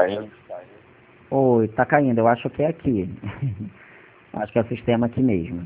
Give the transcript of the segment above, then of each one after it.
caindo. Oi, tá caindo, eu acho que é aqui. Acho que é o sistema aqui mesmo.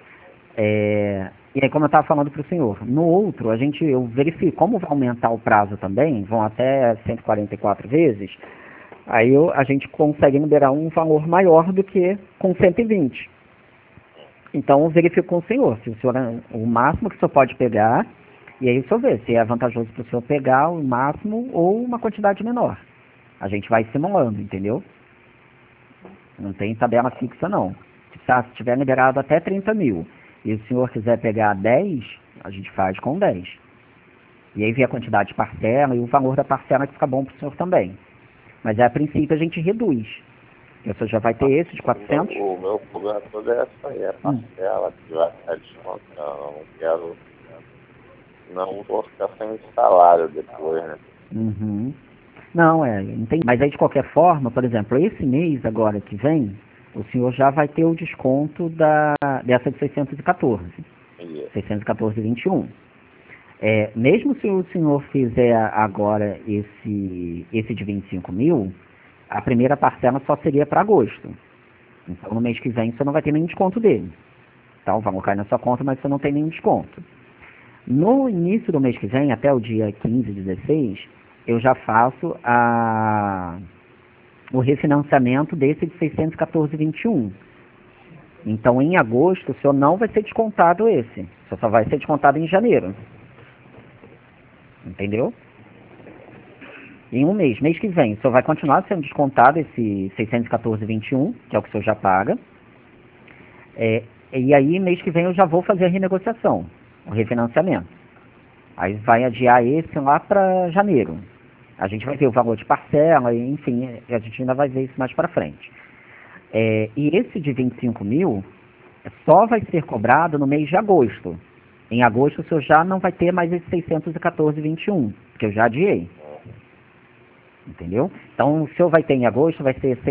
E aí, como eu estava falando para o senhor, no outro, eu verifico como vai aumentar o prazo também, vão até 144 vezes, aí a gente consegue liberar um valor maior do que com 120. Então, eu verifico com o senhor, se o senhor o máximo que o senhor pode pegar, e aí o senhor vê se é vantajoso para o senhor pegar o máximo ou uma quantidade menor. A gente vai simulando, entendeu? Não tem tabela fixa, não. Se tiver liberado até 30 mil e o senhor quiser pegar 10, a gente faz com 10. E aí vê a quantidade de parcela e o valor da parcela que fica bom para o senhor também. Mas a princípio a gente reduz. O senhor já vai ter esse de 400? O meu problema todo é essa aí, a parcela que vai ficar descontando. Eu não quero. Não vou ficar sem salário depois, né? Uhum. Não, entendi. Mas aí de qualquer forma, por exemplo, esse mês agora que vem, o senhor já vai ter o desconto dessa de 614. Isso. 614,21. Mesmo se o senhor fizer agora esse de 25 mil, a primeira parcela só seria para agosto. Então no mês que vem você não vai ter nenhum desconto dele. Tá? O valor cai na sua conta, mas você não tem nenhum desconto. No início do mês que vem, até o dia 15, 16, eu já faço o refinanciamento desse de 614,21. Então, em agosto, o senhor não vai ser descontado esse. O senhor só vai ser descontado em janeiro. Entendeu? Em um mês. Mês que vem, o senhor vai continuar sendo descontado esse 614,21, que é o que o senhor já paga. E aí, mês que vem, eu já vou fazer a renegociação, o refinanciamento. Aí vai adiar esse lá para janeiro. A gente vai ver o valor de parcela, enfim, a gente ainda vai ver isso mais para frente. E esse de 25 mil só vai ser cobrado no mês de agosto. Em agosto o senhor já não vai ter mais esse 614,21, que eu já adiei. Entendeu? Então o senhor vai ter em agosto, vai ser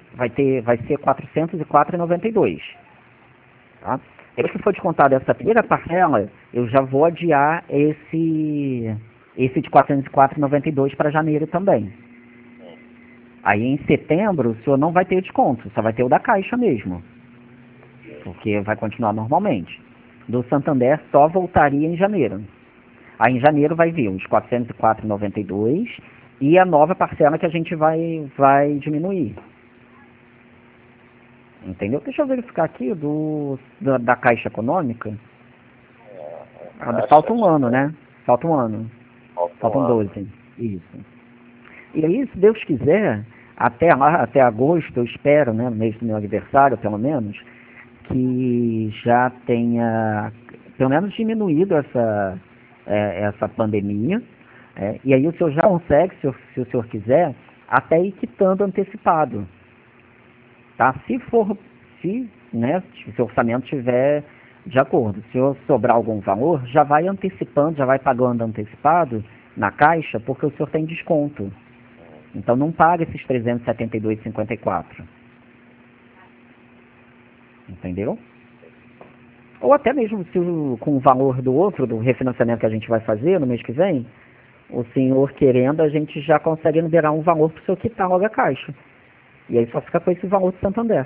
404,92. Tá? E se for descontado essa primeira parcela, eu já vou adiar esse de 404,92 para janeiro também. Aí em setembro o senhor não vai ter desconto, só vai ter o da Caixa mesmo. Porque vai continuar normalmente. Do Santander só voltaria em janeiro. Aí em janeiro vai vir os 404,92 e a nova parcela que a gente vai diminuir. Entendeu? Deixa eu verificar aqui da Caixa Econômica. Falta um ano, né? Falta um ano. Faltam 12. Isso. E aí, se Deus quiser, até agosto, eu espero, né, no mês do meu aniversário, pelo menos, que já tenha, pelo menos, diminuído essa pandemia. E aí o senhor já consegue, se o senhor quiser, até ir quitando antecipado. Tá? Se o seu orçamento estiver de acordo, se sobrar algum valor, já vai antecipando, já vai pagando antecipado na Caixa, porque o senhor tem desconto. Então não paga esses 372,54. Entendeu? Ou até mesmo com o valor do outro, do refinanciamento que a gente vai fazer no mês que vem, o senhor querendo, a gente já consegue liberar um valor para o senhor quitar logo a Caixa. E aí só fica com esse valor de Santander.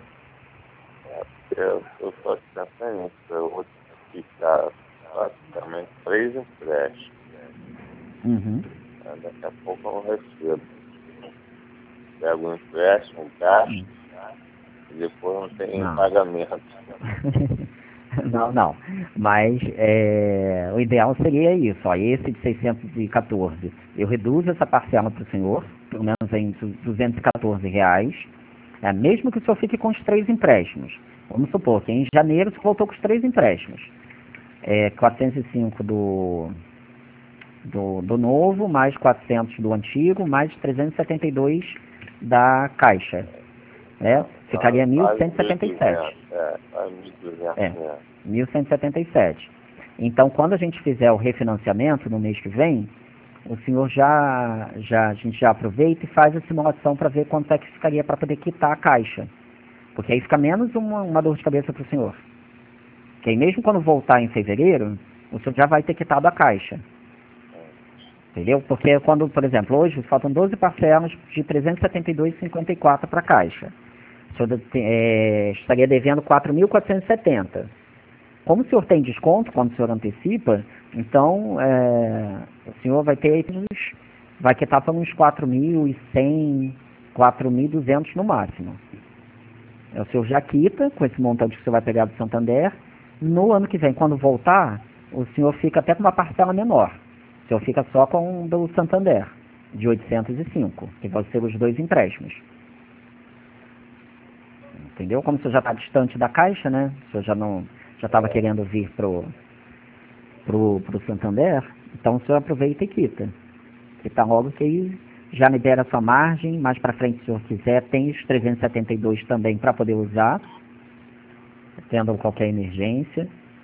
Eu estou pensando nisso, eu vou ficar praticamente 3 empréstimos. Uhum. Daqui a pouco eu não recebo. Pego um empréstimo, gasto, e depois não tem pagamento. Não. Mas o ideal seria isso. Ó, esse de 614. Eu reduzo essa parcela para o senhor, pelo menos em R$214. Mesmo que o senhor fique com os 3 empréstimos. Vamos supor que em janeiro você voltou com os 3 empréstimos. 405 do novo, mais 400 do antigo, mais 372 da Caixa. Ficaria 1.177. 1.177. Então, quando a gente fizer o refinanciamento no mês que vem, o senhor a gente já aproveita e faz a simulação para ver quanto é que ficaria para poder quitar a Caixa. Porque aí fica menos uma dor de cabeça para o senhor. Porque aí mesmo quando voltar em fevereiro, o senhor já vai ter quitado a Caixa. Entendeu? Porque quando, por exemplo, hoje faltam 12 parcelas de 372,54 para a Caixa. O senhor estaria devendo 4.470. Como o senhor tem desconto quando o senhor antecipa, então o senhor vai ter vai quitar para uns 4.100, 4.200 no máximo. O senhor já quita com esse montante que o senhor vai pegar do Santander. No ano que vem, quando voltar, o senhor fica até com uma parcela menor. O senhor fica só com o do Santander, de 805, que vão ser os 2 empréstimos. Entendeu? Como o senhor já está distante da Caixa, né? O senhor já estava querendo vir pro Santander, então o senhor aproveita e quita. Quita logo que aí já libera a sua margem, mais para frente, se o senhor quiser, tem os 372 também para poder usar, tendo qualquer emergência.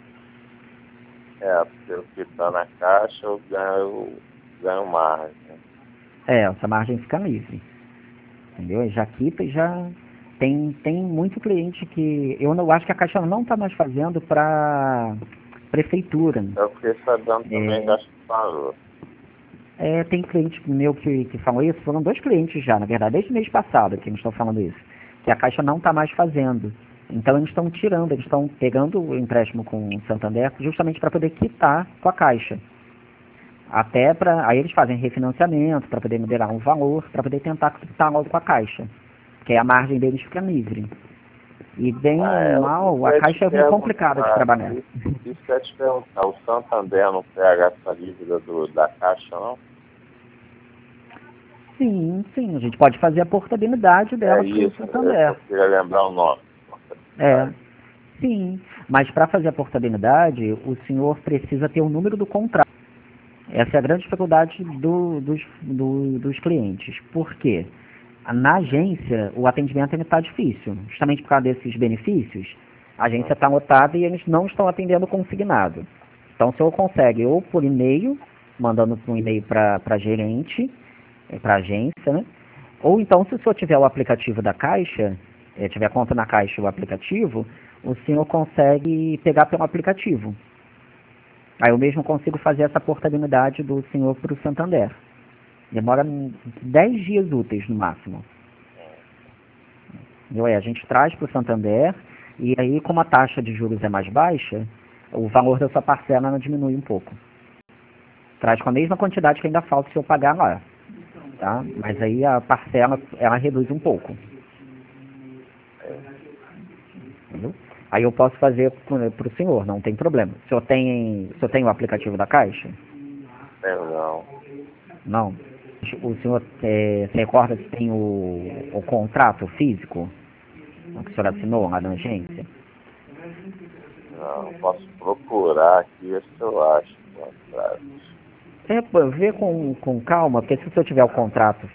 Se eu quitar na Caixa, eu ganho margem. Essa margem fica livre. Entendeu? E já quita e já... Tem muito cliente que... Eu não acho que a Caixa não está mais fazendo para prefeitura. Eu fiquei sabendo também que acho que parou. Tem cliente meu que falou isso. Foram 2 clientes já, na verdade, desde o mês passado que eles estão falando isso. Que a Caixa não está mais fazendo. Então eles estão tirando, eles estão pegando o empréstimo com o Santander justamente para poder quitar com a Caixa. Aí eles fazem refinanciamento para poder liberar um valor, para poder tentar quitar logo com a Caixa. Que a margem deles fica livre. E bem ou mal, a Caixa é muito complicada de trabalhar. Isso que eu ia te perguntar, o Santander não pega essa dívida da Caixa, não? Sim, a gente pode fazer a portabilidade dela para o Santander. Eu queria lembrar o nome. Sim, mas para fazer a portabilidade, o senhor precisa ter o número do contrato. Essa é a grande dificuldade dos clientes. Por quê? Na agência, o atendimento está difícil. Justamente por causa desses benefícios, a agência está lotada e eles não estão atendendo consignado. Então, o senhor consegue ou por e-mail, mandando um e-mail para gerente, para agência, né? Ou então, se o senhor tiver o aplicativo da Caixa, tiver conta na Caixa o aplicativo, o senhor consegue pegar pelo aplicativo. Aí eu mesmo consigo fazer essa portabilidade do senhor para o Santander. Demora 10 dias úteis no máximo. A gente traz para o Santander e aí, como a taxa de juros é mais baixa, o valor da sua parcela não diminui um pouco. Traz com a mesma quantidade que ainda falta se eu pagar lá. Tá? Mas aí a parcela ela reduz um pouco. Entendeu? Aí eu posso fazer para o senhor, não tem problema. O senhor tem o aplicativo da Caixa? Não. Não? O senhor se recorda se tem o contrato físico que o senhor assinou lá na agência? Não, posso procurar aqui, ver se eu acho o contrato. Vê com calma, porque se o senhor tiver o contrato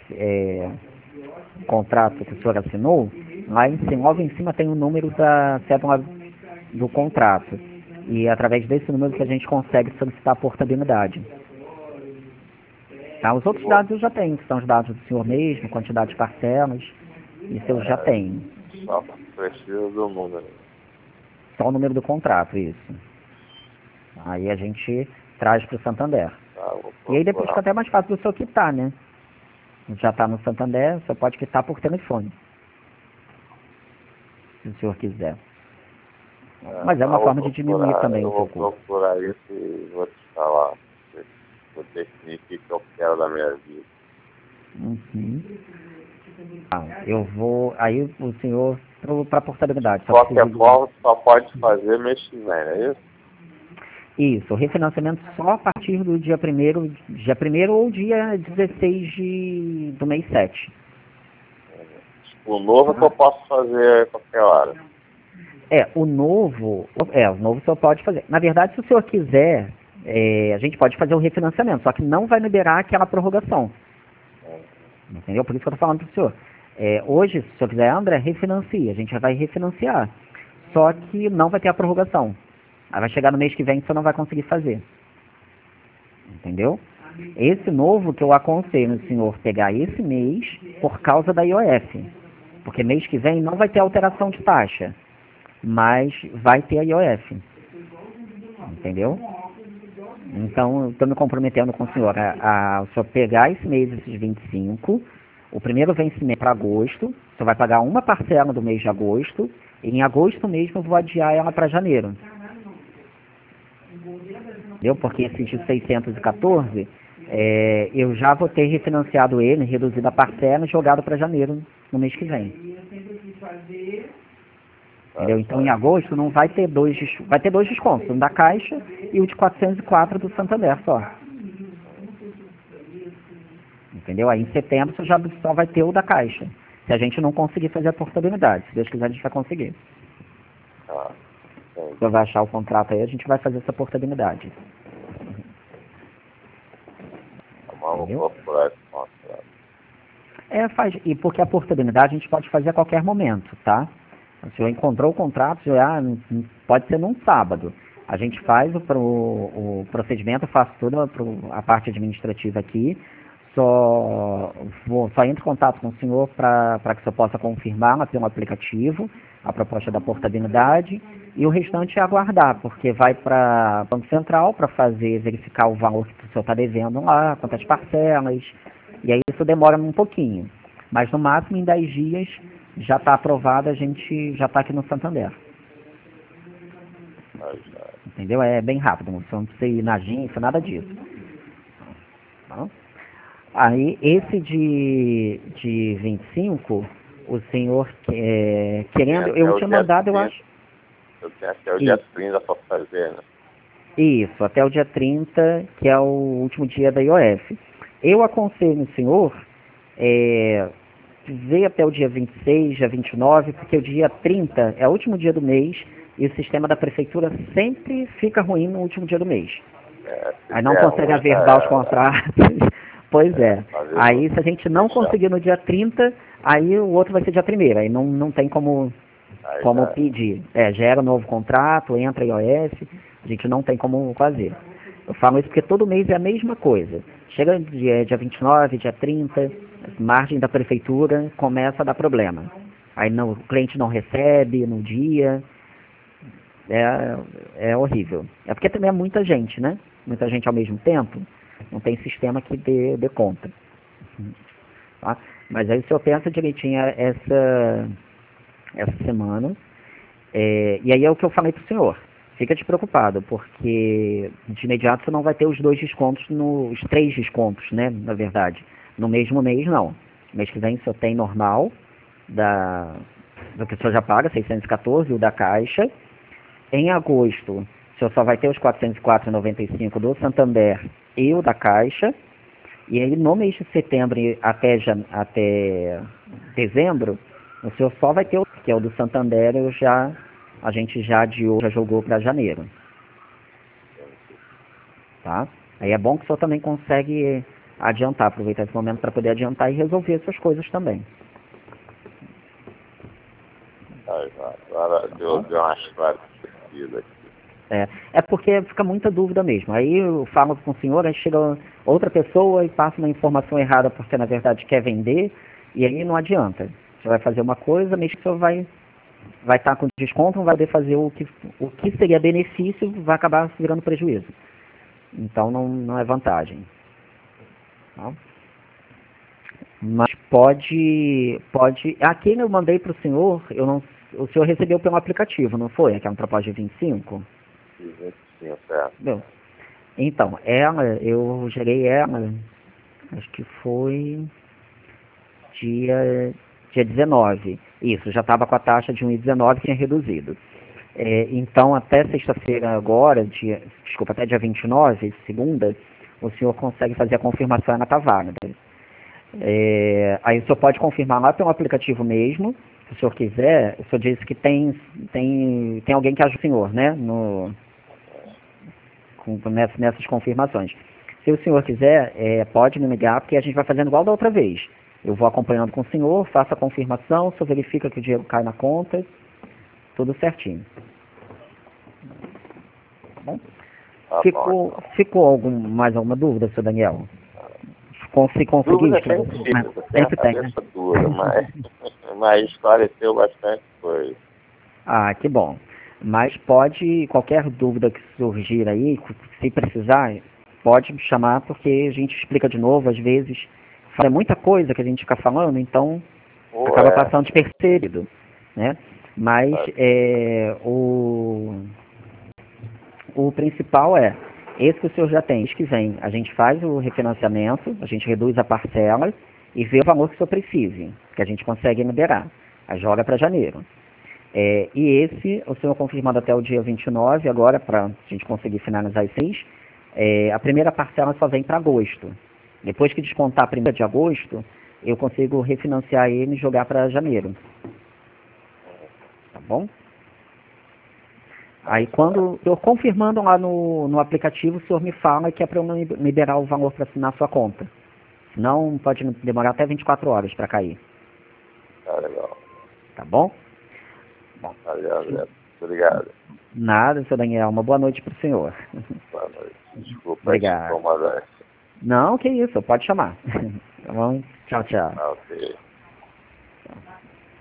que o senhor assinou, lá em cima, logo em cima tem o número da cédula do contrato. E é através desse número que a gente consegue solicitar a portabilidade. Tá? Os outros dados eu já tenho, que são os dados do senhor mesmo, quantidade de parcelas. Isso eu já tenho. Só preciso do número. Só o número do contrato, isso. Aí a gente traz para o Santander. E aí depois fica até mais fácil do senhor quitar, né? Já está no Santander, o senhor pode quitar por telefone. Se o senhor quiser. Mas é uma forma de diminuir também o seu custo. Eu vou procurar isso e vou te falar. Vou definir o que eu quero da minha vida. Eu vou... Aí o senhor, para a portabilidade... De qualquer forma, só pode fazer mês que vem, não é isso? Isso, o refinanciamento só a partir do dia 1º ou dia 16 do mês 7. O novo que eu posso fazer a qualquer hora. O novo o senhor pode fazer. Na verdade, se o senhor quiser, a gente pode fazer o refinanciamento, só que não vai liberar aquela prorrogação. Entendeu? Por isso que eu estou falando para o senhor. Hoje, se o senhor quiser, André, refinancia. A gente já vai refinanciar. Só que não vai ter a prorrogação. Aí vai chegar no mês que vem e você não vai conseguir fazer. Entendeu? Esse novo que eu aconselho o senhor pegar esse mês por causa da IOF. Porque mês que vem não vai ter alteração de taxa. Mas vai ter a IOF. Entendeu? Então, estou me comprometendo com o senhor a o senhor pegar esse mês, esses 25, o primeiro vencimento para agosto, o senhor vai pagar uma parcela do mês de agosto, e em agosto mesmo eu vou adiar ela para janeiro. Entendeu? Porque esses de 614, eu já vou ter refinanciado ele, reduzido a parcela e jogado para janeiro, no mês que vem. Entendeu? Então, em agosto, não vai ter vai ter dois descontos, um da Caixa e o de 404 do Santander só. Entendeu? Aí, em setembro, você já só vai ter o da Caixa. Se a gente não conseguir fazer a portabilidade. Se Deus quiser, a gente vai conseguir. Você vai achar o contrato aí, a gente vai fazer essa portabilidade. Entendeu? Faz. E porque a portabilidade a gente pode fazer a qualquer momento, tá? O senhor encontrou o contrato, pode ser num sábado. A gente faz o procedimento, eu faço toda a parte administrativa aqui, só entro em contato com o senhor para que o senhor possa confirmar pelo aplicativo a proposta da portabilidade, e o restante é aguardar, porque vai para o Banco Central para verificar o valor que o senhor está devendo lá, quantas parcelas, e aí isso demora um pouquinho. Mas no máximo em 10 dias já está aprovado, a gente já está aqui no Santander. Entendeu? É bem rápido, não precisa ir na agência, nada disso. Tá? Aí, esse de 25, o senhor querendo... Eu tinha mandado, eu acho... Eu tenho até o dia 30 para fazer, né? Isso, até o dia 30, que é o último dia da IOF. Eu aconselho o senhor ver até o dia 26, dia 29, porque o dia 30 é o último dia do mês e o sistema da prefeitura sempre fica ruim no último dia do mês. Aí não consegue averbar os contratos. Pois é. Aí se a gente não conseguir no dia 30, aí o outro vai ser dia 1º. Aí não tem como pedir. Gera um novo contrato, entra IOS, a gente não tem como fazer. Eu falo isso porque todo mês é a mesma coisa. Chega dia 29, dia 30, margem da prefeitura começa a dar problema. Aí o cliente não recebe no dia. É horrível. É porque também é muita gente, né? Muita gente ao mesmo tempo. Não tem sistema que dê conta. Tá? Mas aí o senhor pensa direitinho essa semana. E aí é o que eu falei para o senhor. Fica despreocupado, porque de imediato você não vai ter os 2 descontos, os 3 descontos, né? Na verdade. No mesmo mês, não. Mês que vem o senhor tem normal, do que o senhor já paga, 614, o da Caixa. Em agosto, o senhor só vai ter os 404,95 do Santander e o da Caixa. E aí, no mês de setembro até dezembro, o senhor só vai ter o que é o do Santander, a gente já adiou, já jogou para janeiro. Tá? Aí é bom que o senhor também consegue adiantar, aproveitar esse momento para poder adiantar e resolver essas coisas também. Agora deu umas clarificadas aqui. É porque fica muita dúvida mesmo. Aí eu falo com o senhor, aí chega outra pessoa e passa uma informação errada porque na verdade quer vender, e aí não adianta. Você vai fazer uma coisa, mesmo que o senhor vai estar com desconto, não vai poder fazer o que seria benefício, vai acabar virando prejuízo. Então não é vantagem. Tá? Mas pode... Aqui eu mandei para o senhor, o senhor recebeu pelo aplicativo, não foi? Aquela proposta de 25? 25, certo. Bom, então, eu gerei ela, acho que foi dia 19. Isso, já estava com a taxa de 1,19, tinha reduzido. Então, até sexta-feira agora, até dia 29, segunda, o senhor consegue fazer a confirmação, ela está válida. Aí o senhor pode confirmar lá pelo aplicativo mesmo, se o senhor quiser. O senhor disse que tem alguém que ajuda o senhor, né, nessas confirmações. Se o senhor quiser, pode me ligar, porque a gente vai fazendo igual da outra vez. Eu vou acompanhando com o senhor, faço a confirmação, o senhor verifica que o dinheiro cai na conta, tudo certinho. Tá bom? Ficou mais alguma dúvida, senhor Daniel? Se conseguir, sempre tem, né? Mas esclareceu bastante coisa. Ah, que bom. Mas pode, qualquer dúvida que surgir aí, se precisar, pode me chamar, porque a gente explica de novo, às vezes, fala muita coisa que a gente fica falando, então acaba passando despercebido, né? Mas o principal é, esse que o senhor já tem, mês que vem, a gente faz o refinanciamento, a gente reduz a parcela e vê o valor que o senhor precise, que a gente consegue liberar. Aí joga para janeiro. E esse, o senhor confirmado até o dia 29, agora, para a gente conseguir finalizar esse mês, a primeira parcela só vem para agosto. Depois que descontar a primeira de agosto, eu consigo refinanciar ele e jogar para janeiro. Tá bom? Aí quando eu confirmando lá no aplicativo, o senhor me fala que é para eu não liberar o valor para assinar a sua conta. Senão pode demorar até 24 horas para cair. Tá legal. Tá bom? Bom, obrigado. Nada, seu Daniel. Uma boa noite para o senhor. Boa noite. Desculpa Obrigado. te incomodar. Não, que isso, pode chamar. Tá bom? Tchau, tchau. Ok.